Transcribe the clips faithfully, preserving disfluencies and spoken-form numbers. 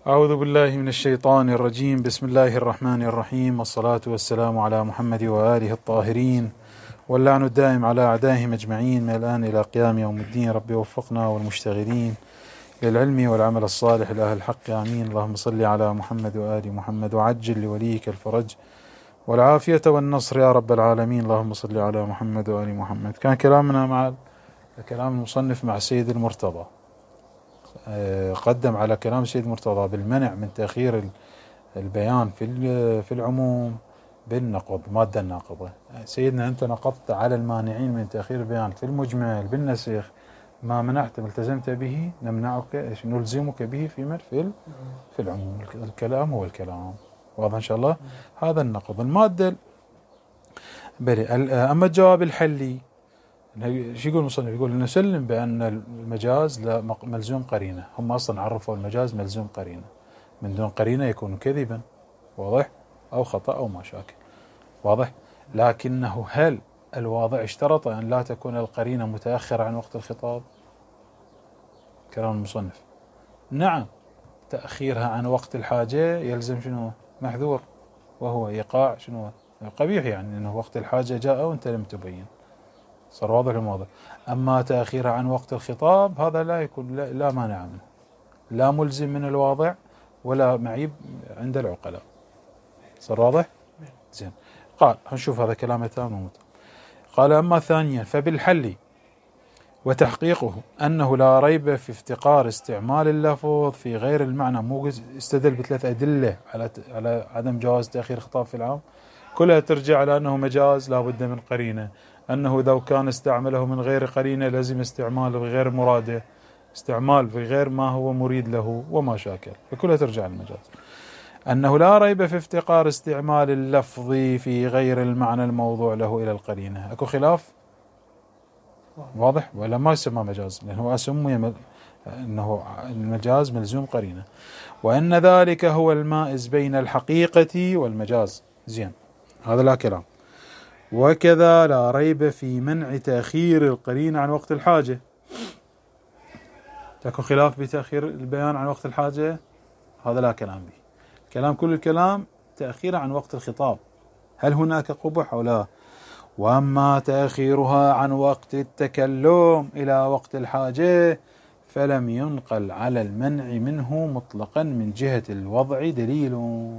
أعوذ بالله من الشيطان الرجيم. بسم الله الرحمن الرحيم، والصلاة والسلام على محمد وآله الطاهرين، واللعن الدائم على أعدائهم أجمعين من الآن إلى قيام يوم الدين. رب وفقنا والمشتغلين للعلم والعمل الصالح لأهل الحق، آمين. اللهم صل على محمد وآل محمد، وعجل لوليك الفرج والعافية والنصر يا رب العالمين. اللهم صل على محمد وآل محمد. كان كلامنا مع كلام المصنف مع السيد المرتضى، قدم على كلام السيد المرتضى بالمنع من تأخير البيان في في العموم بالنقض، مادة الناقضة. سيدنا أنت نقضت على المانعين من تأخير البيان في المجمل بالنسخ، ما منعت التزمت به نمنعك نلزمك به في في في العموم. الكلام هو الكلام، واضح إن شاء الله. هذا النقض المادة بلي. أما الجواب الحلي شو يقول المصنف؟ يقول نسلم بأن المجاز لا ملزوم قرينة. هم أصلا عرفوا المجاز ملزوم قرينة، من دون قرينة يكون كذبا، واضح، أو خطأ أو مشاكل، واضح. لكنه هل الواضع اشترط أن لا تكون القرينة متأخرة عن وقت الخطاب؟ كلام المصنف نعم، تأخيرها عن وقت الحاجة يلزم شنو؟ محذور، وهو إيقاع شنو؟ قبيح، يعني أنه وقت الحاجة جاء وأنت لم تبين، صار واضح الموضوع. أما تأخيرها عن وقت الخطاب هذا لا يكون، لا, لا مانع منه، لا ملزم من الواضع ولا معيب عند العقلاء. صار واضح؟ زين. قال هنشوف هذا كلامه تام. قال أما ثانيا فبالحل وتحقيقه أنه لا ريب في افتقار استعمال اللفظ في غير المعنى. مو استدل بثلاث أدلة على على عدم جواز تأخير خطاب في العام، كلها ترجع على أنه مجاز لا بد من قرينة، أنه لو كان استعمله من غير قرينة لازم استعماله بغير مراده، استعمال بغير ما هو مريد له وما شاكل، فكلها ترجع للمجاز. أنه لا ريب في افتقار استعمال اللفظ في غير المعنى الموضوع له إلى القرينة. أكو خلاف؟ واضح ولا ما يسمى مجاز؟ لأنه أسمي أنه المجاز ملزوم قرينة، وأن ذلك هو المائز بين الحقيقة والمجاز. زين، هذا لا كلام. وكذا لا ريب في منع تأخير القرينة عن وقت الحاجة. تكون خلاف بتأخير البيان عن وقت الحاجة، هذا لا كلام به. كلام كل الكلام تأخير عن وقت الخطاب، هل هناك قبح أو لا؟ وأما تأخيرها عن وقت التكلم إلى وقت الحاجة فلم ينقل على المنع منه مطلقا من جهة الوضع دليل.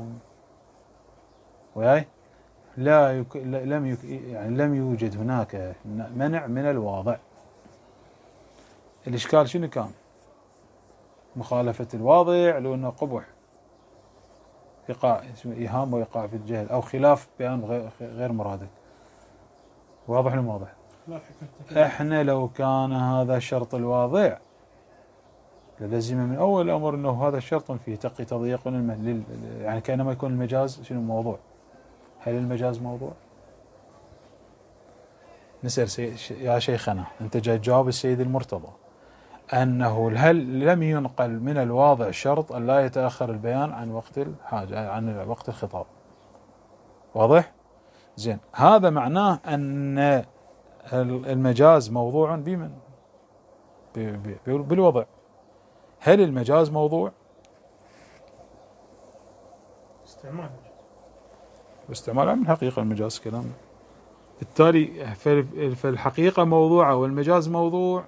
وياي لا يك... لم يك... يعني لم يوجد هناك منع من الواضع. الإشكال شنو كان؟ مخالفة الواضع، لو أنه قبح، إيقاع، إيهام وإيقاع في الجهل، أو خلاف بيان غير, غير مرادك. واضح ولا واضح؟ احنا لو كان هذا الشرط الواضع للزم من أول الأمر أنه هذا الشرط فيه تقي تضييق للم... يعني كأنما يكون المجاز شنو موضوع. هل المجاز موضوع؟ نسأل سي... يا شيخنا أنت جاي تجاوب السيد المرتضى أنه هل لم ينقل من الواضع شرط أن لا يتأخر البيان عن وقت الحاجة، عن وقت الخطاب، واضح؟ زين، هذا معناه أن المجاز موضوع بمن؟ بالوضع. هل المجاز موضوع؟ استعمال واستعمال من حقيقة المجاز كلام. بالتالي فالحقيقة موضوعة والمجاز موضوع.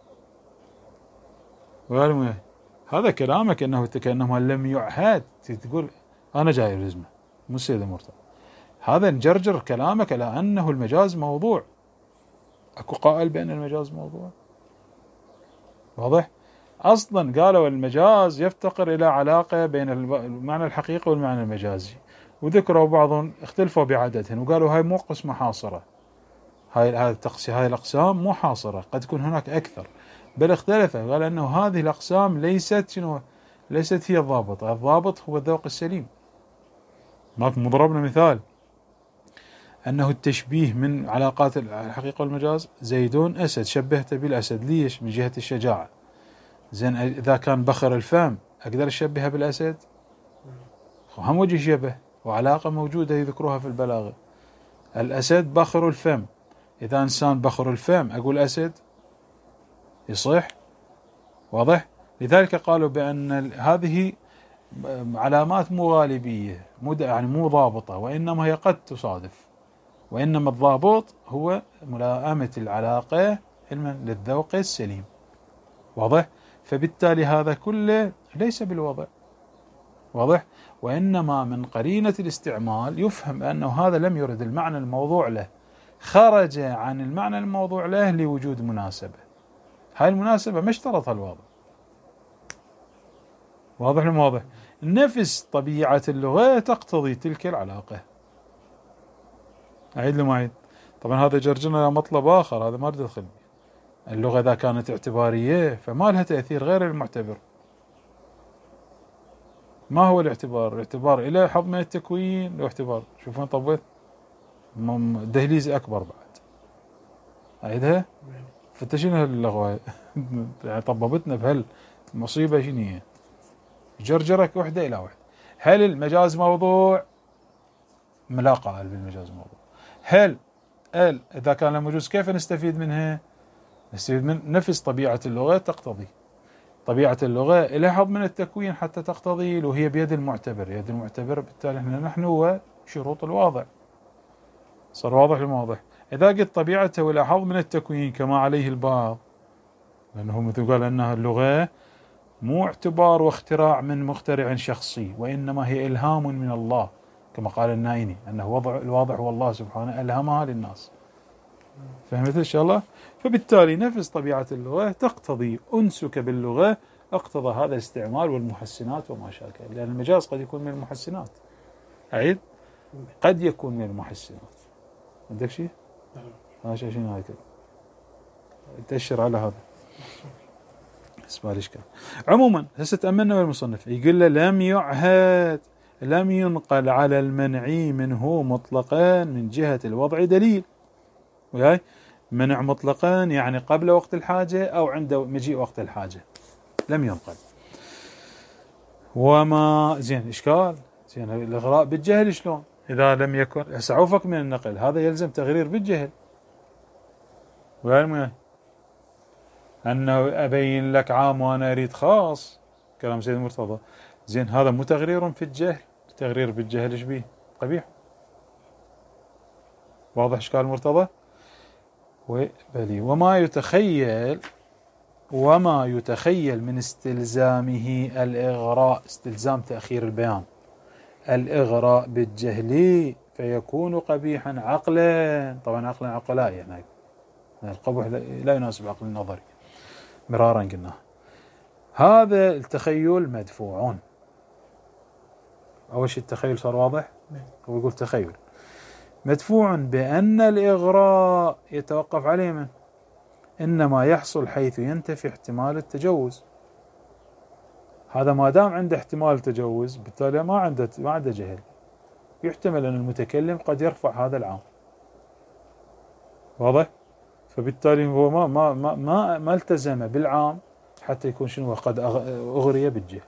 وقالوا هذا كلامك انه كأنه لم يعهد، تقول انا جاي الرزمة مو السيد المرتضى. هذا نجرجر كلامك على انه المجاز موضوع. اكو قائل بان المجاز موضوع؟ واضح؟ اصلا قالوا المجاز يفتقر الى علاقة بين المعنى الحقيقي والمعنى المجازي، وذكروا بعضهم اختلفوا بعددهن وقالوا هاي مو قسمة حاصرة، هاي هاي التقسيم هاي الاقسام مو حاصرة، قد تكون هناك اكثر، بل اختلف. قال انه هذه الاقسام ليست شنو؟ ليست هي الضابط، الضابط هو الذوق السليم. ماكو ضربنا مثال انه التشبيه من علاقات الحقيقة والمجاز، زيدون اسد شبهته بالاسد، ليش؟ من جهة الشجاعة. زين، اذا كان بخر الفم اقدر اشبهه بالاسد؟ هم وجه شبه وعلاقة موجودة يذكروها في البلاغة. الاسد بخر الفم، اذا انسان بخر الفم اقول اسد؟ يصح؟ واضح؟ لذلك قالوا بأن هذه علامات مو غالبية، مو يعني مو ضابطة، وإنما هي قد تصادف، وإنما الضابط هو ملائمة العلاقة علما للذوق السليم. واضح؟ فبالتالي هذا كله ليس بالوضع، واضح؟ وإنما من قرينة الاستعمال يفهم أنه هذا لم يرد المعنى الموضوع له، خرج عن المعنى الموضوع له لوجود مناسبة، هاي المناسبة ما اشترطها الوضع. واضح ولا واضح؟ نفس طبيعة اللغة تقتضي تلك العلاقة. أعيد لما أعيد، طبعا هذا جرجنا مطلب آخر، هذا ما أريد أدخل به. اللغة إذا كانت اعتبارية فما لها تأثير غير المعتبر. ما هو الاعتبار؟ الاعتبار إلى حظ من التكوين، له اعتبار. شوفون طبيت دهليز أكبر بعد. أعيدها؟ فانت شنو هاللغة يعني طببتنا بهالمصيبة شنو هي؟ جرجرك وحدة إلى وحدة. هل المجاز موضوع؟ لا قائل بالمجاز موضوع. هل ال إذا كان المجوز كيف نستفيد منها؟ نستفيد من نفس طبيعة اللغة تقتضي. طبيعة اللغة إلى حظ من التكوين حتى تقتضي، وهي بيد المعتبر، يد المعتبر بالتالي احنا نحن هو شروط الواضع. صار واضح المواضح؟ إذا قلت طبيعته إلى حظ من التكوين كما عليه البعض، لأنه مثل قال أنها اللغة مو اعتبار واختراع من مخترع شخصي، وإنما هي إلهام من الله، كما قال النائني أنه وضع الواضح هو الله سبحانه ألهمها للناس. فهمت إن شاء الله؟ فبالتالي نفس طبيعة اللغة تقتضي أنسك باللغة، اقتضى هذا الاستعمال والمحسنات وما شاكل، لأن المجاز قد يكون من المحسنات. أعيد؟ قد يكون من المحسنات. عندك شيء؟ هذا شيء شنو هاي كذا؟ تأشر على هذا. اسمع ليش كان. عموما هسه تأملنا المصنف يقول له لم يعهد، لم ينقل على المنعي منه مطلقا من جهة الوضع دليل. وياي منع مطلقا يعني قبل وقت الحاجة أو عند مجيء وقت الحاجة، لم ينقل. وما زين إشكال، زين الإغراء بالجهل شلون؟ إذا لم يكن سعوفك من النقل، هذا يلزم تغرير بالجهل. وياي أنه أبين لك عام وأنا أريد خاص، كلام سيد مرتضى. زين هذا مو تغرير في الجهل، تغرير بالجهل ايش بيه؟ قبيح. واضح اشكال مرتضى؟ وبلي وما يتخيل وما يتخيل من استلزامه الإغراء، استلزام تأخير البيان، الإغراء بالجهل فيكون قبيحا عقلا. طبعا عقلا عقلاء يعني القبح لا يناسب عقل النظري، مرارا قلنا. هذا التخيل مدفوع. أول شيء التخيل صار واضح؟ هو يقول تخيل مدفوع بأن الإغراء يتوقف عليه من إنما يحصل حيث ينتفي احتمال التجوز. هذا ما دام عنده احتمال التجوز بالتالي ما عنده ما عنده جهل، يحتمل أن المتكلم قد يرفع هذا العام. واضح؟ فبالتالي هو ما ما ما ما, ما التزم بالعام حتى يكون شنو قد أغري بالجهل.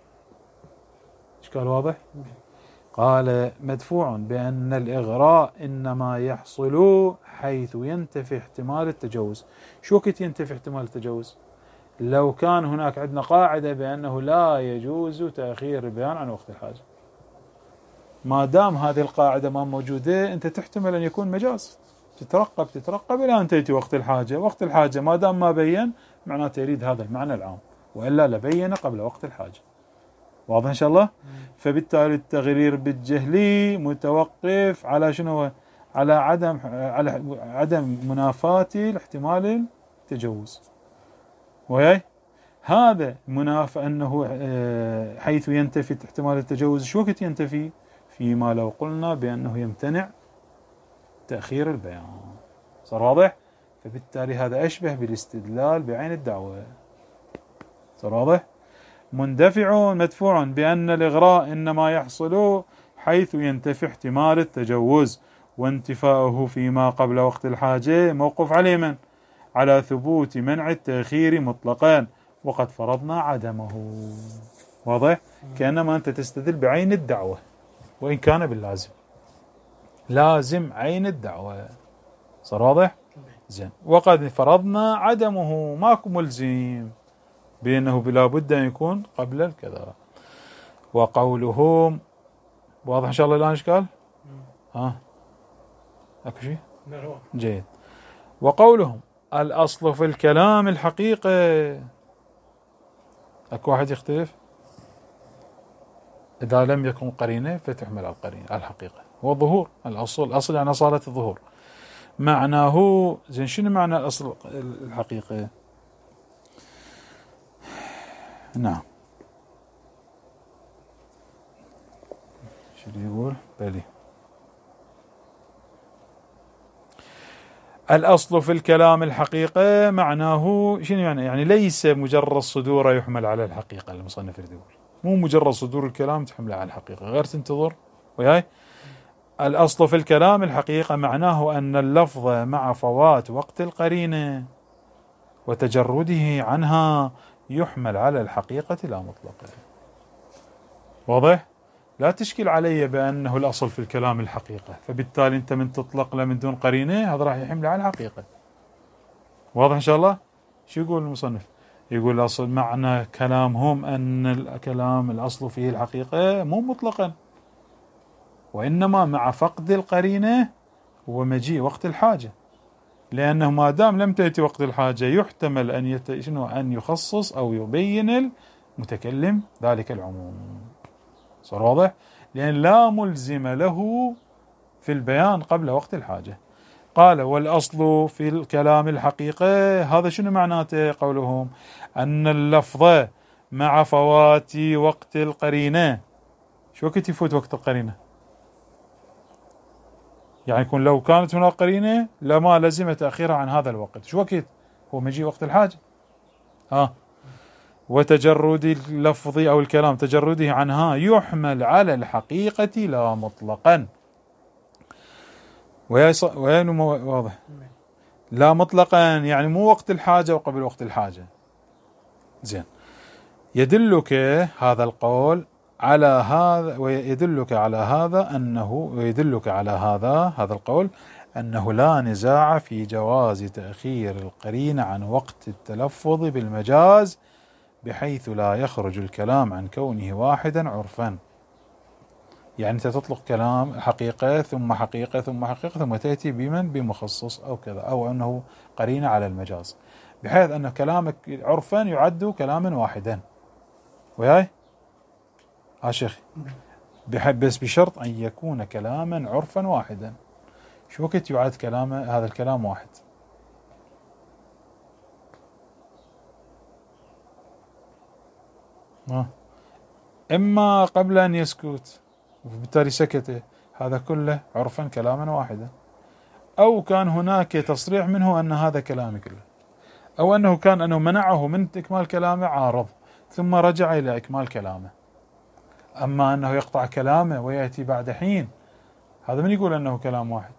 إشكال واضح؟ قال مدفوع بأن الإغراء إنما يحصل حيث ينتفي احتمال التجوز. شو كنت ينتفي احتمال التجوز؟ لو كان هناك عندنا قاعدة بأنه لا يجوز تأخير البيان عن وقت الحاجة، ما دام هذه القاعدة ما موجودة أنت تحتمل أن يكون مجاز، تترقب تترقب إلى أن تأتي وقت الحاجة. وقت الحاجة ما دام ما بين معناته يريد هذا المعنى العام، وإلا لبين قبل وقت الحاجة. واضح إن شاء الله؟ فبالتالي التغرير بالجهل متوقف على شنو؟ على عدم على عدم منافاة الاحتمال التجوز. وهي هذا منافى أنه حيث ينتفي احتمال التجوز. شو وقت ينتفي؟ فيما لو قلنا بأنه يمتنع تأخير البيان. صار واضح؟ فبالتالي هذا أشبه بالاستدلال بعين الدعوة. صار واضح؟ مندفع مدفوع بأن الإغراء إنما يحصل حيث ينتفي احتمال التجوز، وانتفاؤه فيما قبل وقت الحاجة موقف عليه من؟ على ثبوت منع التأخير مطلقا وقد فرضنا عدمه. واضح؟ كأنما أنت تستدل بعين الدعوة وإن كان باللازم، لازم عين الدعوة. صار واضح؟ زين. وقد فرضنا عدمه، ماكو ملزم بأنه بلا بد أن يكون قبل الكذا. وقولهم واضح إن شاء الله الآن إيش قال؟ ها أكو شيء؟ جيد. وقولهم الأصل في الكلام الحقيقة، أكو واحد يختلف؟ إذا لم يكن قرينة فتحمل على القرينة على الحقيقة، هو الظهور. الأصل الأصل يعني أصالة الظهور. معناه زين شنو معنى الأصل الحقيقة؟ نعم شو يقول؟ بلي الأصل في الكلام الحقيقة معناه شنو يعني؟ يعني ليس مجرد صدوره يحمل على الحقيقة. المصنف يقول مو مجرد صدور الكلام تحمله على الحقيقة، غير تنتظر وياي. الأصل في الكلام الحقيقة معناه أن اللفظ مع فوات وقت القرينة وتجرده عنها يحمل على الحقيقة لا مطلقا. واضح؟ لا تشكل علي بأنه الأصل في الكلام الحقيقة، فبالتالي أنت من تطلق له من دون قرينة هذا راح يحمل على الحقيقة. واضح إن شاء الله؟ شو يقول المصنف؟ يقول الأصل معنى كلامهم أن الكلام الأصل فيه الحقيقة مو مطلقا، وإنما مع فقد القرينة ومجيء وقت الحاجة، لأنه ما دام لم تأتي وقت الحاجة يحتمل أن يت... شنو أن يخصص أو يبين المتكلم ذلك العموم. صار واضح؟ لأن لا ملزم له في البيان قبل وقت الحاجة. قال والأصل في الكلام الحقيقة، هذا شنو معناته؟ قولهم أن اللفظ مع فوات وقت القرينة. شو وقت يفوت وقت القرينة؟ يعني يكون لو كانت هناك قرينة لما لزم تأخيرها عن هذا الوقت. شو وقت؟ هو مجيء وقت الحاجة. ها وتجرد اللفظ أو الكلام تجرده عنها يحمل على الحقيقة لا مطلقا. وين واضح؟ لا مطلقا يعني مو وقت الحاجة وقبل وقت الحاجة. زين. يدلك هذا القول على هذا، ويدلك على هذا أنه ويدلك على هذا هذا القول أنه لا نزاع في جواز تأخير القرينة عن وقت التلفظ بالمجاز بحيث لا يخرج الكلام عن كونه واحدا عرفا. يعني أنت تطلق كلام حقيقة ثم حقيقة ثم حقيقة ثم تأتي بمن بمخصص أو كذا، أو أنه قرينة على المجاز، بحيث أن كلامك عرفا يعد كلاما واحدا. وياي ها شيخ؟ بس بشرط أن يكون كلاما عرفا واحدا. شو وقت يعد كلام هذا الكلام واحد؟ آه. إما قبل أن يسكت وبالتالي سكت، هذا كله عرفا كلاما واحدا، أو كان هناك تصريح منه أن هذا كلامي كله، أو أنه كان أنه منعه من إكمال كلامه عارض ثم رجع إلى إكمال كلامه. أما أنه يقطع كلامه ويأتي بعد حين، هذا من يقول أنه كلام واحد؟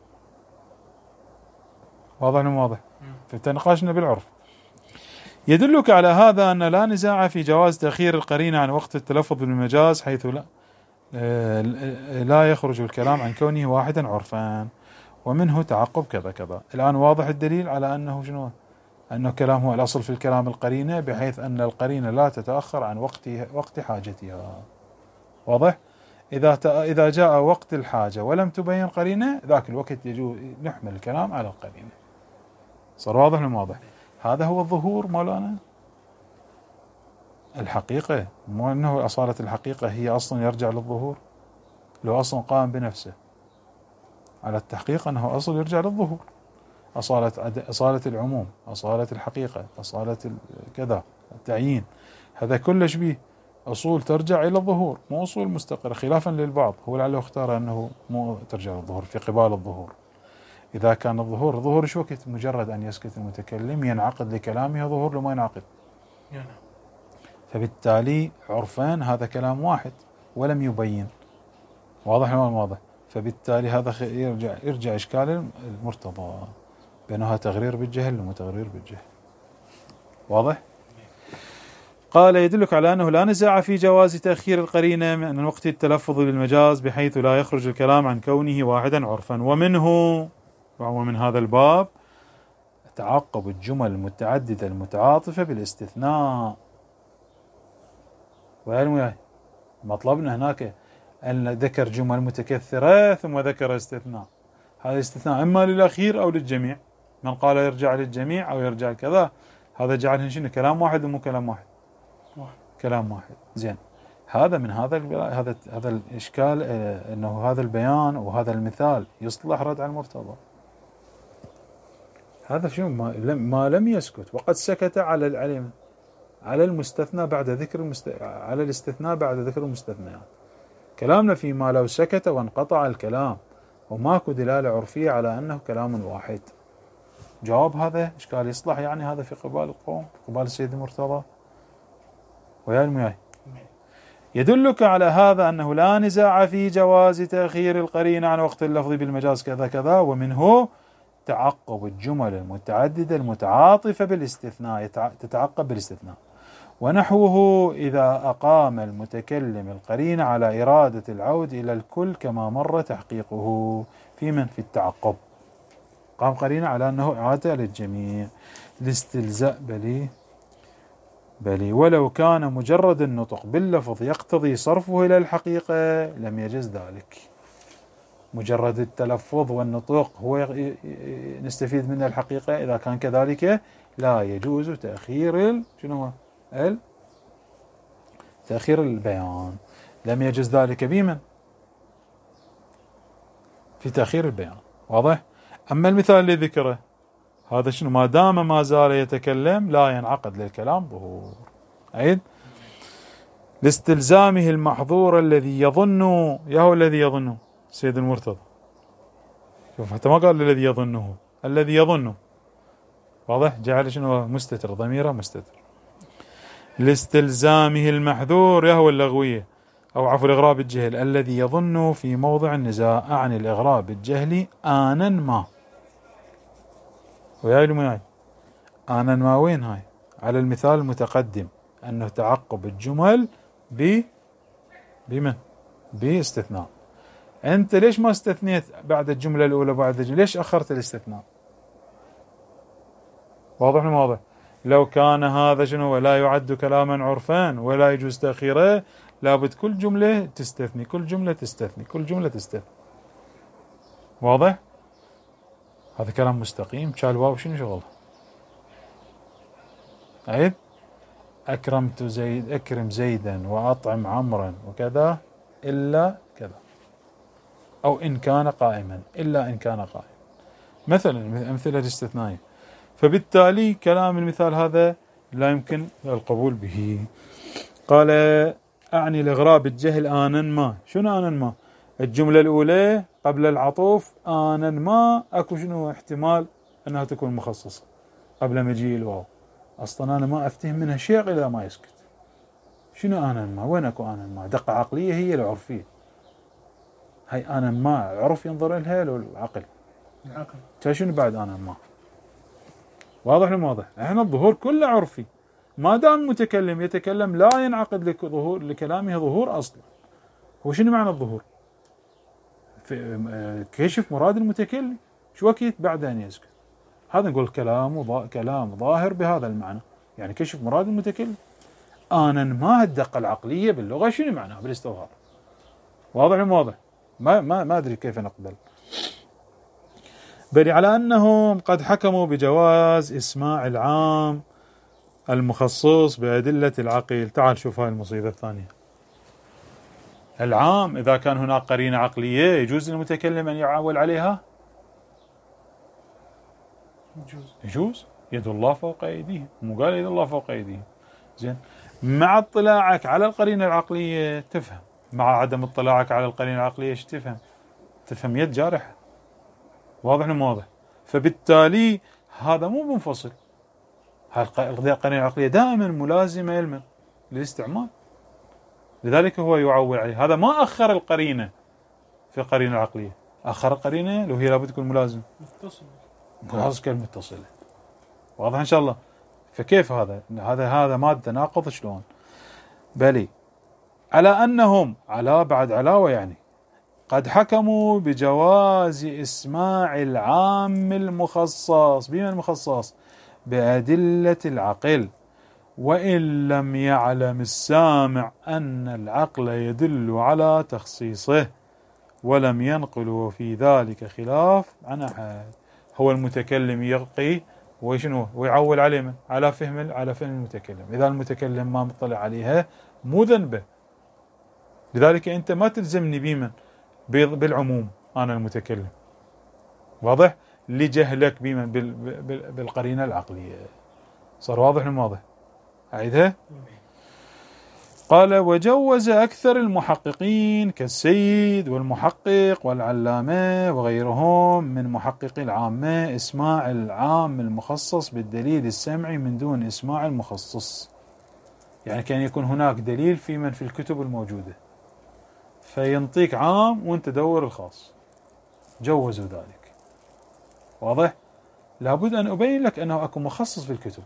واضح ولا واضح؟ فتناقشنا بالعرف. يدلك على هذا أن لا نزاع في جواز تأخير القرينة عن وقت التلفظ بالمجاز حيث لا لا يخرج الكلام عن كونه واحدا عرفان، ومنه تعقب كذا كذا. الآن واضح الدليل على أنه شنو؟ أنه كلام هو الأصل في الكلام القرينة، بحيث أن القرينة لا تتأخر عن وقت وقت حاجتها. واضح؟ إذا إذا جاء وقت الحاجة ولم تبين قرينة ذاك الوقت يجوز نحمل الكلام على القرينة. صار واضح ولا واضح؟ هذا هو الظهور مولانا. الحقيقة مو أنه أصالة الحقيقة هي أصلا يرجع للظهور، لو أصلا قام بنفسه على التحقيق أنه أصل يرجع للظهور. أصالة أصالة العموم، أصالة الحقيقة، أصالة كذا التعيين، هذا كله شبيه أصول ترجع إلى الظهور، مو أصول مستقرة خلافا للبعض. هو لعله اختار أنه مو ترجع للظهور في قبال الظهور. إذا كان الظهور ظهور شو وقت؟ مجرد أن يسكت المتكلم ينعقد لكلامه ظهور لما ينعقد، فبالتالي عرفان هذا كلام واحد ولم يبين. واضح ولا واضح؟ فبالتالي هذا يرجع يرجع إشكال المرتضى بأنها تغرير بالجهل ومتغرير بالجهل. واضح؟ قال يدلك على أنه لا نزاع في جواز تأخير القرينة من وقت التلفظ بالمجاز بحيث لا يخرج الكلام عن كونه واحدا عرفا، ومنه وهو من هذا الباب تعقب الجمل المتعددة المتعاطفة بالاستثناء. وعلم وياي مطلبنا هناك أن ذكر جمل متكثرة ثم ذكر استثناء، هذا استثناء إما للأخير أو للجميع، من قال يرجع للجميع أو يرجع كذا، هذا جعله شنو كلام واحد ومو كلام واحد؟ واحد كلام واحد. زين، هذا من هذا هذا هذا الإشكال، آه أنه هذا البيان وهذا المثال يصلح رد على المرتضى. هذا شنو ما لم, ما لم يسكت، وقد سكت على العلم على المستثنى بعد ذكر المست... على الاستثناء بعد ذكر المستثنيات. كلامنا فيما لو سكت وانقطع الكلام وماكو دلالة عرفية على أنه كلام واحد. جواب هذا إشكال يصلح يعني هذا في قبال القوم، في قبال السيد المرتضى ويا المياي. يدلك على هذا أنه لا نزاع في جواز تأخير القرينة عن وقت اللفظ بالمجاز كذا كذا، ومنه تعقب الجمل المتعددة المتعاطفة بالاستثناء، تتعقب بالاستثناء. ونحوه إذا أقام المتكلم القرينة على إرادة العود إلى الكل كما مر تحقيقه في من في التعقب، قام قرينة على أنه إعادة للجميع لاستلزاء بلي بلي ولو كان مجرد النطق باللفظ يقتضي صرفه إلى الحقيقة لم يجز ذلك. مجرد التلفظ والنطق هو نستفيد منه الحقيقة، إذا كان كذلك لا يجوز تأخير شنو ال تأخير البيان، لم يجوز ذلك بمن في تأخير البيان. واضح؟ أما المثال اللي ذكره هذا شنو؟ ما دام ما زال يتكلم لا ينعقد للكلام ظهور. عيد لاستلزامه المحظور الذي يظن، يا هو الذي يظنه سيد المرتضى. شوف حتى ما قال الذي يظنه، الذي يظنه. واضح؟ جعل شنو مستتر، ضميره مستتر. لاستلزامه المحذور يهوى اللغوية أو عفوا الإغراب الجهل الذي يظن في موضع النزاع عن الإغراب الجهلي آنا ما. وياي المياي آنا ما وين هاي؟ على المثال المتقدم أنه تعقب الجمل ب بمن؟ باستثناء. أنت ليش ما استثنيت بعد الجملة الأولى بعد الجملة؟ ليش أخرت الاستثناء؟ واضح ولا واضح؟ لو كان هذا شنو ولا يعد كلاما عرفان ولا يجوز تأخيره لابد كل جملة تستثني، كل جملة تستثني، كل جملة تستثني. واضح؟ هذا كلام مستقيم. شال واو شنو شغله؟ عيد أكرمت زيد، أكرم زيدا وأطعم عمرا وكذا إلا كذا، أو إن كان قائما إلا إن كان قائما، مثلا أمثلة الاستثنائية. فبالتالي كلام المثال هذا لا يمكن القبول به. قال أعني الإغراب الجهل آنا ما. شنو آنا ما؟ الجملة الأولى قبل العطوف آنا ما أكو شنو احتمال أنها تكون مخصصة قبل مجيء الواو. أصلا أنا ما أفتهم منها شيء إلا ما يسكت. شنو آنا ما؟ وين أكو آنا ما؟ دقة عقلية هي العرفية. هاي آنا ما عرف ينظر لها لو العقل؟ العقل. شنو بعد آنا ما؟ واضح ولا واضح؟ احنا الظهور كله عرفي، ما دام المتكلم يتكلم لا ينعقد لك ظهور لكلامه ظهور اصلا. هو شنو معنى الظهور؟ في كشف مراد المتكلم، شو وقت بعد ان يسكت. هذا نقول كلام كلام ظاهر بهذا المعنى، يعني كشف مراد المتكلم. انا ما الدقه العقليه باللغه شنو معناها بالاستظهار؟ واضح ولا واضح؟ ما ما ما ادري كيف نقبل. بل على أنهم قد حكموا بجواز إسماع العام المخصص بأدلة العقل. تعال شوف هاي المصيبة الثانية. العام إذا كان هناك قرينة عقلية يجوز للمتكلم أن يعول عليها؟ يجوز. يجوز. يد الله فوق أيديهم، مو قال يد الله فوق أيديهم. زين، مع اطلاعك على القرينة العقلية تفهم، مع عدم اطلاعك على القرينة العقلية ايش تفهم؟ تفهم يد جارحة. واضح ولا واضح؟ فبالتالي هذا مو منفصل. القرينة العقلية دائما ملازمة لمن؟ للاستعمال. لذلك هو يعول عليه. هذا ما أخر القرينة في القرينة العقلية، أخر القرينة لو هي لابد تكون ملازمة متصلة، ملازمة كالمتصلة. واضح إن شاء الله؟ فكيف هذا؟ هذا هذا ما تناقض شلون؟ بلي على أنهم على بعد علاوة يعني قد حكموا بجواز إسماع العام المخصص. بما المخصص؟ بأدلة العقل، وإن لم يعلم السامع أن العقل يدل على تخصيصه ولم ينقل في ذلك خلاف عن أحد. هو المتكلم يلقي وشنو ويعول عليه من؟ على فهم على فهم المتكلم. إذا المتكلم ما مطلع عليها مو ذنبه. لذلك أنت ما تلزمني بمن بالعموم أنا المتكلم، واضح؟ لجهلك بمن بالقرينة العقلية. صار واضح ولا واضح؟ أعيدها. قال وجوز أكثر المحققين كالسيد والمحقق والعلامة وغيرهم من محققي العامة إسماع العام المخصص بالدليل السمعي من دون إسماع المخصص. يعني كان يكون هناك دليل في من في الكتب الموجودة فينطيك عام وانت دور الخاص، جوزوا ذلك. واضح؟ لابد أن أبين لك أنه أكو مخصص في الكتب.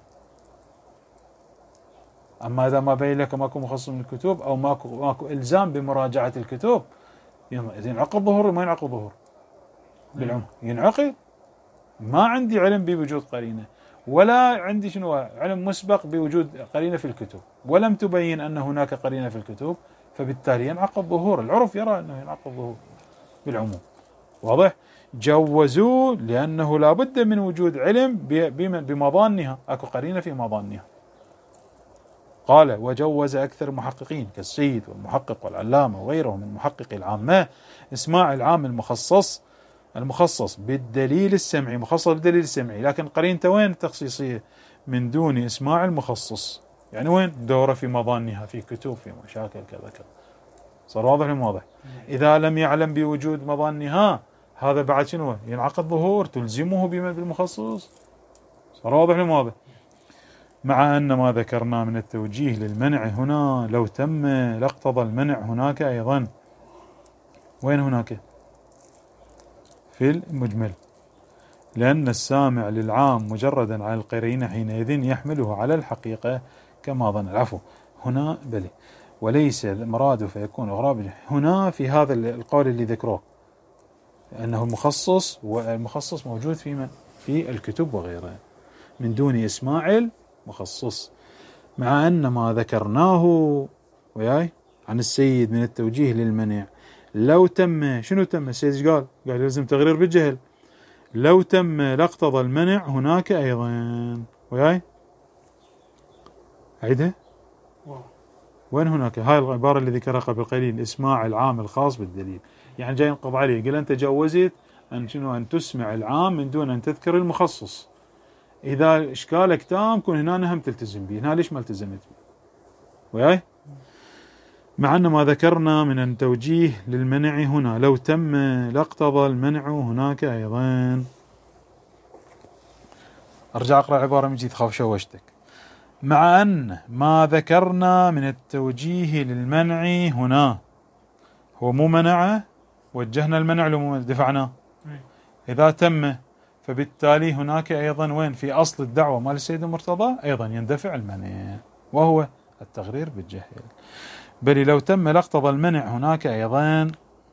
أما إذا ما بين لك ماكو مخصص من الكتب أو ماكو ماكو إلزام بمراجعة الكتب ينعقد ظهور وما ينعقد ظهور بالعموم. ينعقد. ما عندي علم بوجود قرينة ولا عندي شنو علم مسبق بوجود قرينة في الكتب ولم تبين أن هناك قرينة في الكتب، فبالتالي ينعقد ظهور. العرف يرى أنه ينعقد ظهور بالعموم. واضح؟ جوزوا لأنه لا بد من وجود علم بمظانها، أكو قرينة في مظانها. قال وجوز أكثر المحققين كالسيد والمحقق والعلامة وغيرهم من محققي العامة إسماع العام المخصص المخصص بالدليل السمعي، مخصص بالدليل السمعي، لكن قرينته وين التخصيصية؟ من دون إسماع المخصص. يعني وين؟ دوره في مظانها في كتب في مشاكل كذا كذا. صار واضح ولا واضح؟ إذا لم يعلم بوجود مظانها هذا بعد شنو؟ ينعقد ظهور تلزمه بما بالمخصص. صار واضح ولا واضح؟ مع أن ما ذكرنا من التوجيه للمنع هنا لو تم لاقتضى المنع هناك أيضا. وين هناك؟ في المجمل. لأن السامع للعام مجردا على القرينة حينئذ يحمله على الحقيقة كما ظن. العفو هنا بلي وليس المراد فيكون غرابا هنا في هذا القول اللي ذكروه أنه المخصص والمخصص موجود في من؟ في الكتب وغيرها من دون إسماع مخصص. مع أن ما ذكرناه وياي عن السيد من التوجيه للمنع لو تم شنو تم؟ السيد قال قال يلزم تغرير بالجهل. لو تم لاقتضى المنع هناك أيضا وياي. عيدها. وين هناك؟ هاي العبارة اللي ذكرها قبل قليل إسماع العام الخاص بالدليل. يعني جاي ينقض عليه قال أنت جوزت أن شنو أن تسمع العام من دون أن تذكر المخصص. إذا إشكالك تام كن هنا هم تلتزم به، هنا ليش ما التزمت به؟ وياي؟ مع أن ما ذكرنا من التوجيه للمنع هنا لو تم لاقتضى المنع هناك أيضا. أرجع أقرأ عبارة من جديد خاف شوشتك. مع أن ما ذكرنا من التوجيه للمنع هنا هو مو منعه وجهنا المنع لو دفعناه. إذا تم فبالتالي هناك أيضا وين في أصل الدعوة مال السيد المرتضى أيضا يندفع المنع وهو التغرير بالجهل. بل لو تم لاقتضى المنع هناك أيضا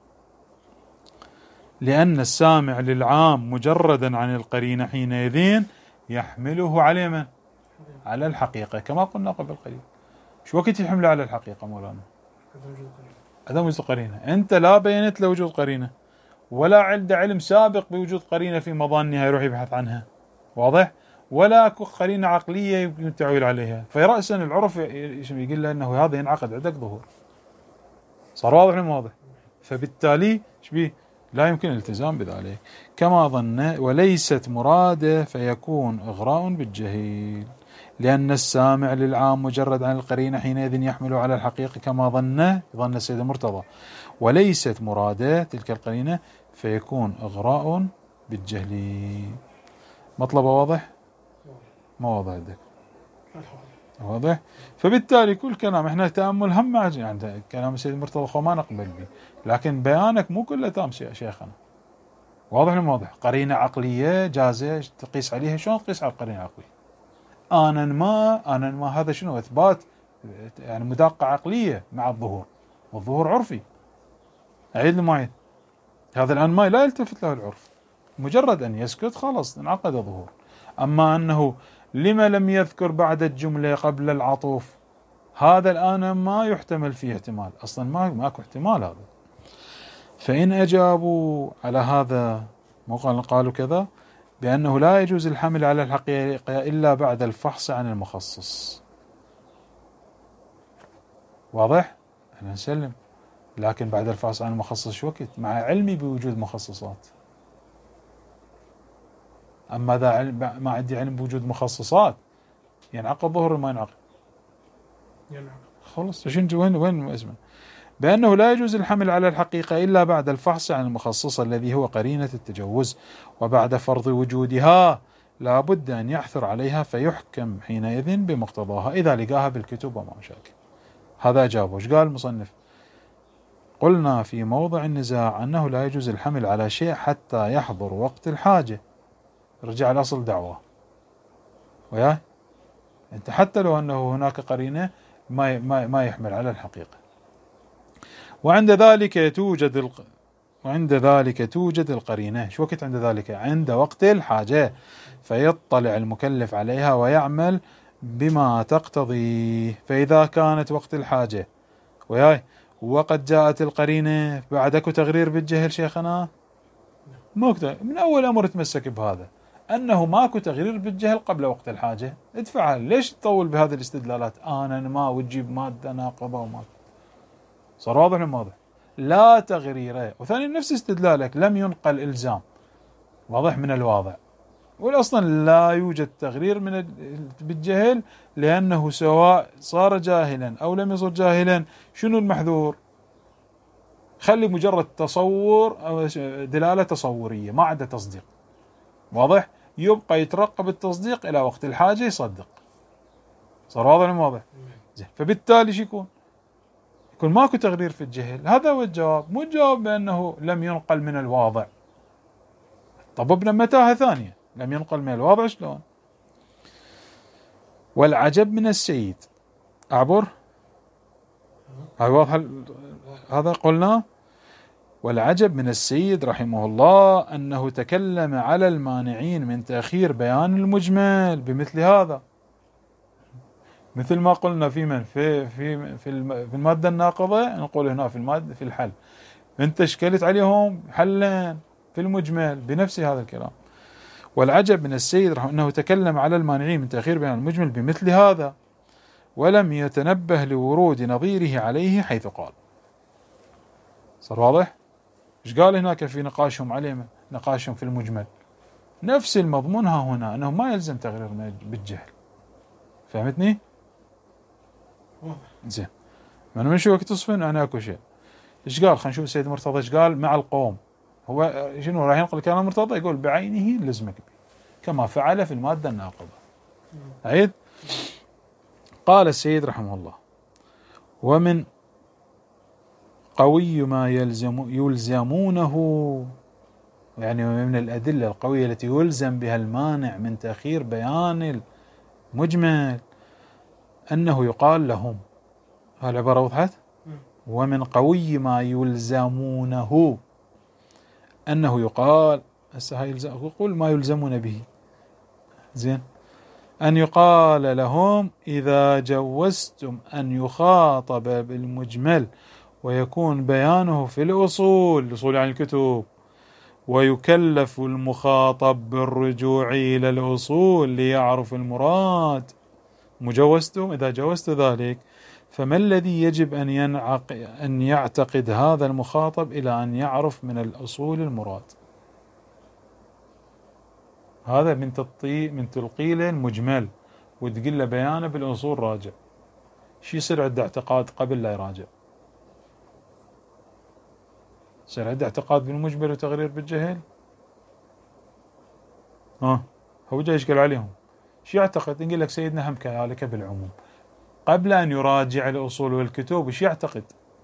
لأن السامع للعام مجردا عن القرينة حينئذ يحمله على من؟ على الحقيقة كما قلنا قبل قليل. شو وقت يحمله على الحقيقة مولانا؟ عدم وجود قرينة. أنت لا بينت له وجود قرينة ولا عنده علم سابق بوجود قرينة في مظانها يروح يبحث عنها. واضح؟ ولا قرينة عقلية يمكن التعويل عليها. فرأسا العرف يقول له أنه هذا ينعقد عندك ظهور. صار واضح ولا واضح؟ فبالتالي شبيه لا يمكن الالتزام بذلك كما ظن. وليست مراده فيكون إغراء بالجهيل لأن السامع للعام مجرد عن القرينة حينئذ يحمل على الحقيقة كما ظن ظن السيد المرتضى. وليست مراده تلك القرينة فيكون إغراء بالجهل. مطلبه واضح؟ ما واضح عندك؟ واضح؟ فبالتالي كل كلام احنا تأمل هم يعني كلام السيد المرتضى خو ما نقبل به، لكن بيانك مو كله تام شيخنا. واضح ولا واضح؟ قرينة عقلية جازة تقيس عليها. شلون تقيس على القرينة العقلية؟ آنا ما آنا ما هذا شنو؟ إثبات يعني مداقة عقلية مع الظهور، والظهور عرفي. أعيد المعيد. هذا الآن ما لا يلتفت له العرف، مجرد أن يسكت خلاص انعقد الظهور. أما أنه لما لم يذكر بعد الجملة قبل العطوف؟ هذا الآن ما يحتمل فيه احتمال، أصلا ما ماكو احتمال هذا. فإن أجابوا على هذا قالوا كذا بأنه لا يجوز الحمل على الحقيقة إلا بعد الفحص عن المخصص. واضح؟ أنا نسلم، لكن بعد الفحص عن المخصص شو وقت؟ مع علمي بوجود مخصصات. أما إذا علم ما عندي علم بوجود مخصصات ينعقد ظهر ما ينعقد؟ ينعقد. خلص شنو وين وين اسمه؟ بأنه لا يجوز الحمل على الحقيقة إلا بعد الفحص عن المخصص الذي هو قرينة التجوز، وبعد فرض وجودها لا بد أن يعثر عليها فيحكم حينئذ بمقتضاها إذا لقاها بالكتب وما شاكل. هذا جابه. ايش قال المصنف؟ قلنا في موضع النزاع أنه لا يجوز الحمل على شيء حتى يحضر وقت الحاجة. رجع الأصل دعوة وياه أنت حتى لو أنه هناك قرينة ما ما ما يحمل على الحقيقة. وعند ذلك توجد الق... وعند ذلك توجد القرينة. شو وقت عند ذلك؟ عند وقت الحاجة، فيطلع المكلف عليها ويعمل بما تقتضي. فإذا كانت وقت الحاجة وياي وقد جاءت القرينة بعدك تغرير بالجهل شيخنا ماكو، من أول أمر تمسك بهذا أنه ماكو تغرير بالجهل قبل وقت الحاجة، ادفعها. ليش تطول بهذه الاستدلالات؟ أنا ما وتجيب مادة ناقضة وما صار واضح ولا واضح؟ لا تغريره. وثاني نفس استدلالك لم ينقل إلزام، واضح من الواضع، والأصلا لا يوجد تغرير من بالجهل لأنه سواء صار جاهلا أو لم يصر جاهلا شنو المحذور؟ خلي مجرد تصور أو دلالة تصورية ما عدا تصديق، واضح؟ يبقى يترقب التصديق إلى وقت الحاجة يصدق. صار واضح ولا واضح؟ زين. فبالتالي شو يكون؟ يكون ماكو تغرير في الجهل. هذا هو الجواب، مو الجواب بأنه لم ينقل من الواضع. طببنا متاهة ثانية، لم ينقل من الواضع شلون؟ والعجب من السيد أعبر هاي واضح هذا قلنا. والعجب من السيد رحمه الله أنه تكلم على المانعين من تأخير بيان المجمل بمثل هذا، مثل ما قلنا في من في في في المادة الناقضة، نقول هنا في المادة في الحل انت اشكلت عليهم حلين في المجمل بنفس هذا الكلام. والعجب من السيد رحمه أنه تكلم على المانعين من تأخير بيان المجمل بمثل هذا ولم يتنبه لورود نظيره عليه حيث قال. صار واضح؟ ايش قال هناك في نقاشهم عليه؟ نقاشهم في المجمل نفس المضمون ها هنا، انه ما يلزم تغرير بالجهل. فهمتني؟ زين. من من شو وقت تصفن انا اكو شيء. ايش قال؟ خلينا نشوف السيد مرتضى ايش قال مع القوم. هو شنو راح ينقل كلام مرتضى؟ يقول بعينه لزمك به كما فعل في المادة الناقضة. عيد. قال السيد رحمه الله: ومن قوي ما يلزم يلزمونه، يعني من الأدلة القوية التي يلزم بها المانع من تأخير بيان المجمل أنه يقال لهم. هالعبارة وضحت؟ ومن قوي ما يلزمونه أنه يقال، هسه هاي يلزم يقول ما يلزمون به. زين. أن يقال لهم إذا جوزتم أن يخاطب بالمجمل ويكون بيانه في الأصول، الأصول عن الكتب، ويكلف المخاطب بالرجوع إلى الأصول ليعرف المراد، مجوزتم إذا جوزت ذلك فما الذي يجب أن ينعق أن يعتقد هذا المخاطب إلى أن يعرف من الأصول المراد؟ هذا من تطي من تلقيله المجمل وتقول له بيانه بالأصول راجع. شو يصير عنده اعتقاد قبل لا يراجع؟ يصير عنده اعتقاد بالمجمل وتغرير بالجهل؟ ها هو جاي يشكل عليهم. شو يعتقد؟ نقول لك سيدنا هم كذلك بالعموم قبل أن يراجع الأصول والكتب. شو يعتقد؟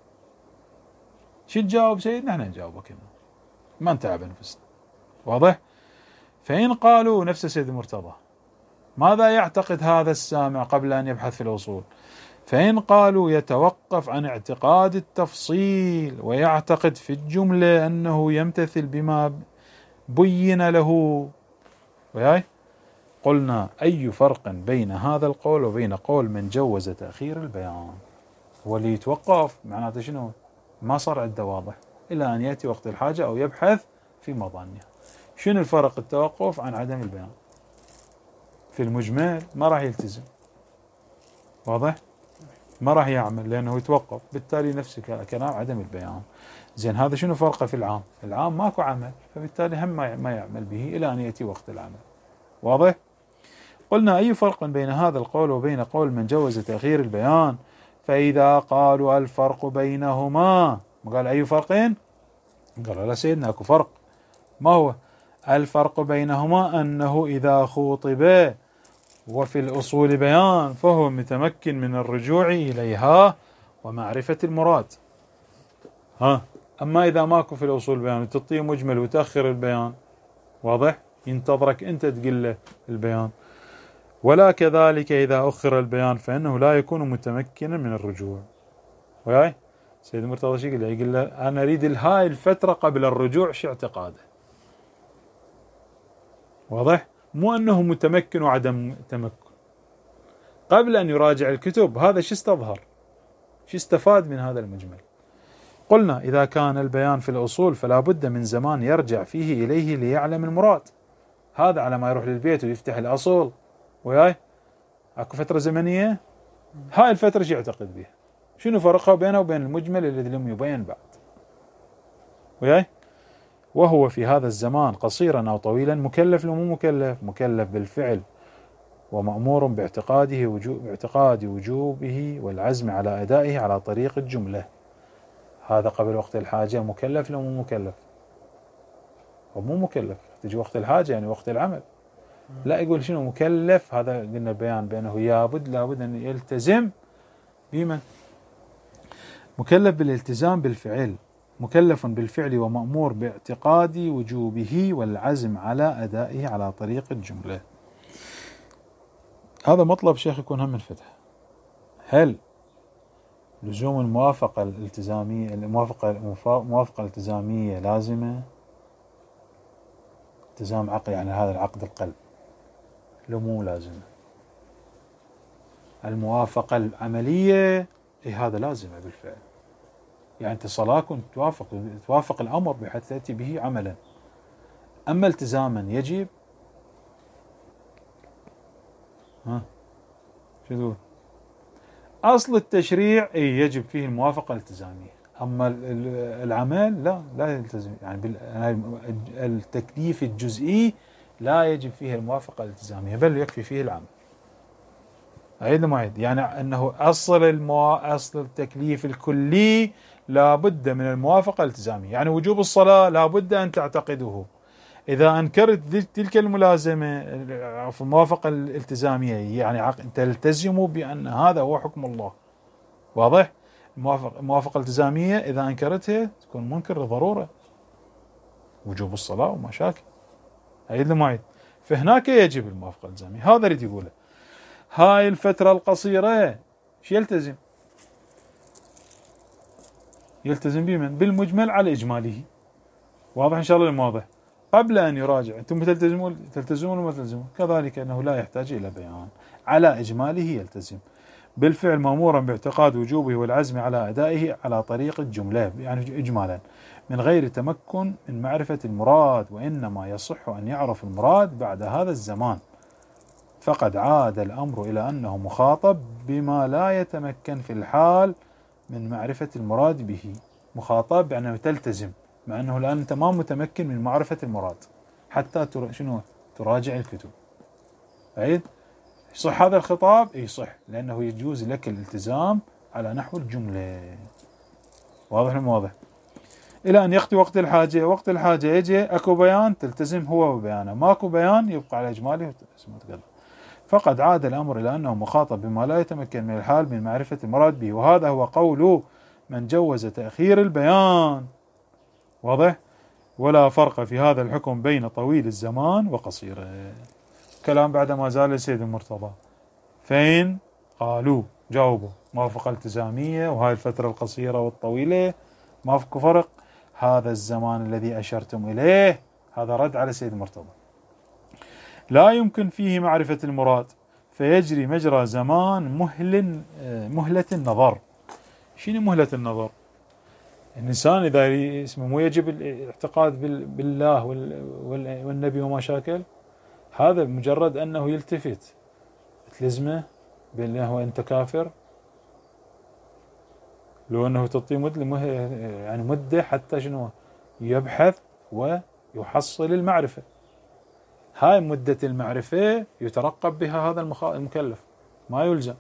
شو تجاوب سيدنا؟ احنا نجاوبك هنا ما نتعب نفسنا. واضح؟ فإن قالوا نفس سيد المرتضى ماذا يعتقد هذا السامع قبل أن يبحث في الأصول؟ فإن قالوا يتوقف عن اعتقاد التفصيل ويعتقد في الجملة أنه يمتثل بما بين له، وياي قلنا أي فرق بين هذا القول وبين قول من جوز تأخير البيان؟ هو اللي يتوقف معناته شنو؟ ما صار عنده واضح إلى أن يأتي وقت الحاجة أو يبحث في مظانها. شنو الفرق التوقف عن عدم البيان؟ في المجمل ما راح يلتزم، واضح؟ ما راح يعمل لأنه يتوقف، بالتالي نفس كلام عدم البيان. زين هذا شنو فرقه في العام؟ العام ماكو عمل، فبالتالي هم ما يعمل به إلى أن يأتي وقت العمل، واضح؟ قلنا أي فرق بين هذا القول وبين قول من جوز تأخير البيان؟ فإذا قالوا الفرق بينهما، قال أي فرقين؟ قال لا سيدنا أكو فرق. ما هو الفرق بينهما؟ أنه إذا خوطب وفي الأصول بيان فهو متمكن من الرجوع إليها ومعرفة المراد. ها أما إذا ماكو في الأصول بيان تطيه مجمل وتأخر البيان، واضح؟ ينتظرك أنت تقول له البيان. ولا كذلك إذا أخر البيان فإنه لا يكون متمكنا من الرجوع. وياي سيد مرتضى شو يقول له؟ يقول له أنا أريد هاي الفترة قبل الرجوع شو اعتقاده، واضح؟ مو أنه متمكن وعدم تمكن. قبل أن يراجع الكتب هذا شو استظهر؟ شو استفاد من هذا المجمل؟ قلنا إذا كان البيان في الأصول فلا بد من زمان يرجع فيه إليه ليعلم المراد. هذا على ما يروح للبيت ويفتح الأصل، وياي اكو فترة زمنية، هاي الفترة شو يعتقد بها؟ شنو فرقها بينه وبين المجمل الذي لم يبين بعد؟ وياي وهو في هذا الزمان قصيرا أو طويلا مكلف لو مو مكلف؟ مكلف بالفعل ومأمور باعتقاده وجوب باعتقاد وجوبه والعزم على أدائه على طريق الجملة. هذا قبل وقت الحاجة مكلف لو مو مكلف؟ ومو مكلف، تجي وقت الحاجة يعني وقت العمل. لا يقول شنو مكلف؟ هذا قلنا البيان بأنه لابد لابد أن يلتزم بمن؟ مكلف بالالتزام بالفعل، مكلف بالفعل ومأمور باعتقاد وجوبه والعزم على أدائه على طريق الجملة. هذا مطلب شيخ يكون هم الفتح. هل لزوم الموافقة الالتزامية الموافقة الموافقة الالتزامية لازمة؟ التزام عقلي يعني هذا العقد القلب، لو مو لازمة؟ الموافقة العملية إيه هذا لازمة بالفعل، يعني انت صلاكم توافق توافق الأمر بحيث تأتي به عملا. أما التزاما يجب، ها شو تقول؟ أصل التشريع إيه يجب فيه الموافقة الالتزامية، أما العمل لا لا يلتزم، يعني التكليف الجزئي لا يجب فيه الموافقة الالتزامية بل يكفي فيه العمل. أعيد ما أعيد؟ يعني أنه أصل المو... أصل التكليف الكلي لا بد من الموافقة الالتزامية، يعني وجوب الصلاة لا بد أن تعتقده. إذا أنكرت تلك الملازمة في الموافقة الالتزامية يعني تلتزم بأن هذا هو حكم الله، واضح؟ الموافقة الموافقة الالتزامية إذا أنكرتها تكون منكر لضرورة وجوب الصلاة ومشاكل. أعيد ما أعيد؟ فهناك يجب الموافقة الالتزامية. هذا اللي يقوله. هاي الفترة القصيرة شو يلتزم؟ يلتزم بمن؟ بالمجمل على إجماله. واضح إن شاء الله؟ المواضح قبل أن يراجع. أنتم تلتزمون تلتزمون ولا تلتزمون؟ كذلك أنه لا يحتاج إلى بيان، على إجماله يلتزم بالفعل مأمورا باعتقاد وجوبه والعزم على أدائه على طريق الجملة، يعني إجمالا من غير تمكن من معرفة المراد، وإنما يصح أن يعرف المراد بعد هذا الزمان، فقد عاد الأمر إلى أنه مخاطب بما لا يتمكن في الحال من معرفة المراد به. مخاطب بأنه تلتزم، مع أنه الآن أنت ما متمكن من معرفة المراد حتى تر... شنو تراجع الكتب. عيد صح هذا الخطاب؟ اي صح، لأنه يجوز لك الالتزام على نحو الجملة. واضح ولا واضح؟ إلى أن يقضي وقت الحاجة. وقت الحاجة يجي أكو بيان تلتزم هو ببيانه، ماكو بيان يبقى على إجماله فقد عاد الأمر إلى أنه مخاطب بما لا يتمكن من الحال من معرفة المراد به، وهذا هو قول من جوز تأخير البيان. واضح؟ ولا فرق في هذا الحكم بين طويل الزمان وقصيره. كلام بعد ما زال السيد المرتضى. فين قالوا جاوبوا موافقة التزامية وهاي الفترة القصيرة والطويلة ما فيكو فرق. هذا الزمان الذي أشرتم إليه هذا رد على السيد المرتضى. لا يمكن فيه معرفة المراد، فيجري مجرى زمان مهل مهلة النظر. شنو مهلة النظر؟ الإنسان إذا اسمه مو يجب الاعتقاد بالله والنبي وما شاكل، هذا مجرد أنه يلتفت تلزمه بأنه أنت كافر، لو أنه تعطيه مدة يعني مدة حتى شنو يبحث ويحصل المعرفة. هاي مدة المعرفة يترقب بها هذا المكلف، ما يلزم.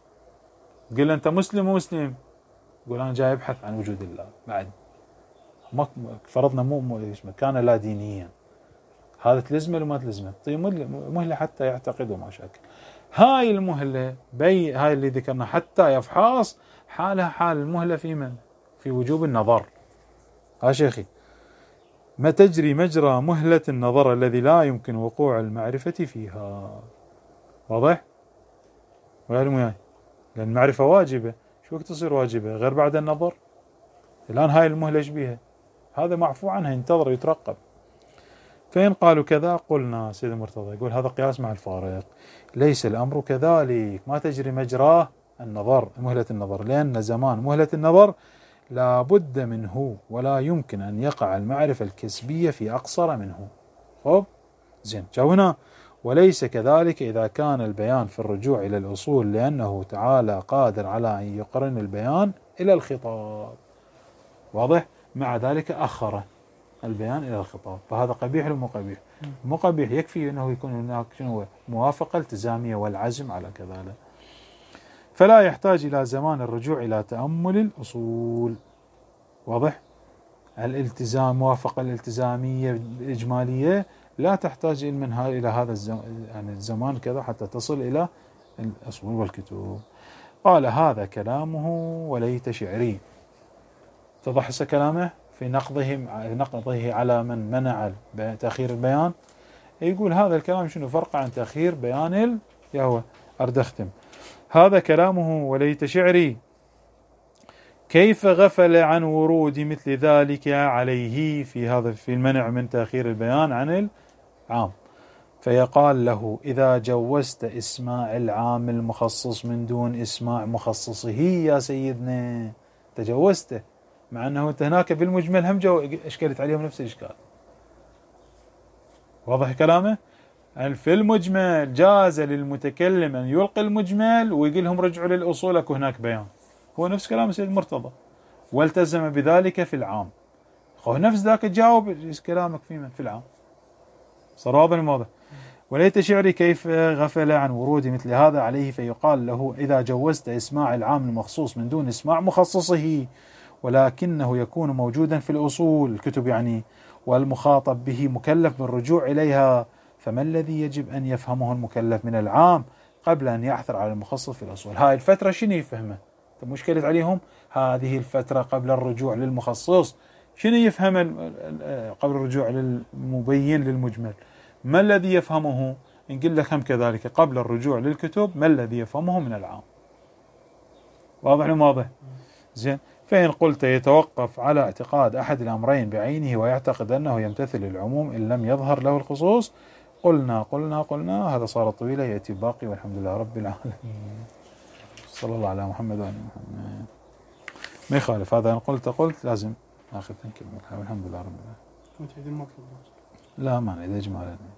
قل أنت مسلم ومسلم، يقول أنا جاي أبحث عن وجود الله بعد، ما فرضنا مو اسمه كان لا دينيا، هذا تلزمه وما تلزمه، طيب مهلة حتى يعتقد وما شاكل. هاي المهلة بي هاي اللي ذكرنا حتى يفحص حالها حال المهلة في من؟ في وجوب النظر. ها شيخي، ما تجري مجرى مهلة النظر الذي لا يمكن وقوع المعرفة فيها. واضح؟ ويا وياي، لأن المعرفة واجبة، شو وقت تصير واجبة غير بعد النظر؟ الآن هاي المهلة ايش بيها؟ هذا معفو عنها، ينتظر يترقب. فإن قالوا كذا قلنا، سيد المرتضى يقول هذا قياس مع الفارق، ليس الأمر كذلك، ما تجري مجراه النظر مهلة النظر، لأن زمان مهلة النظر لا بد منه، ولا يمكن أن يقع المعرفة الكسبية في أقصر منه. خب زين، جاء هنا وليس كذلك إذا كان البيان في الرجوع إلى الأصول، لأنه تعالى قادر على أن يقرن البيان إلى الخطاب. واضح؟ مع ذلك أخر البيان إلى الخطاب، فهذا قبيح ولا مو قبيح؟ مو قبيح، يكفي أنه يكون هناك شنو موافقة التزامية والعزم على كذا، فلا يحتاج إلى زمان الرجوع إلى تأمل الأصول. واضح؟ الالتزام، موافقة الالتزامية الإجمالية لا تحتاج منها إلى هذا الزمان، يعني الزمان كذا حتى تصل إلى الأصول والكتب. قال هذا كلامه وليت شعري. اتضح كلامه في نقضه نقضه على من منع تأخير البيان. يقول هذا الكلام شنو فرق عن تأخير بيان ال يهوى أردختم. هذا كلامه وليت شعري، كيف غفل عن ورود مثل ذلك عليه في هذا في المنع من تأخير البيان عن العام. فيقال له إذا جوزت إسماع العام المخصص من دون إسماع مخصصه يا سيدنا تجوزته، مع أنه أنت هناك بالمجمل هم جو اشكلت عليهم نفس الإشكال. واضح كلامه؟ في المجمل جاز للمتكلم أن يلقي المجمل ويقول لهم رجعوا للأصول، أكو هناك بيان، هو نفس كلام سيد مرتضى، والتزم بذلك في العام. هو نفس ذاك تجاوب كلامك في من في العام، صار واضح. وليت شعري كيف غفل عن ورود مثل هذا عليه، فيقال له إذا جوزت إسماع العام المخصوص من دون إسماع مخصصه، ولكنه يكون موجودا في الأصول الكتب يعني، والمخاطب به مكلف بالرجوع إليها، فما الذي يجب أن يفهمه المكلف من العام قبل أن يعثر على المخصص في الأصول؟ هاي الفترة شنو يفهمه؟ مشكلة عليهم هذه الفترة قبل الرجوع للمخصص، شنو يفهم قبل الرجوع للمبين للمجمل؟ ما الذي يفهمه؟ نقول لك هم كذلك قبل الرجوع للكتب ما الذي يفهمه من العام. واضح ولا واضح؟ زين. فإن قلت يتوقف على اعتقاد أحد الأمرين بعينه ويعتقد أنه يمتثل العموم إن لم يظهر له الخصوص، قلنا قلنا قلنا هذا صار طويلة، يأتي باقي، والحمد لله رب العالمين. صلى الله على محمد وعلى محمد. ما يخالف، هذا أنا قلت قلت لازم آخذ كلمة، والحمد لله رب العالمين. لا ما نريد إجمالا.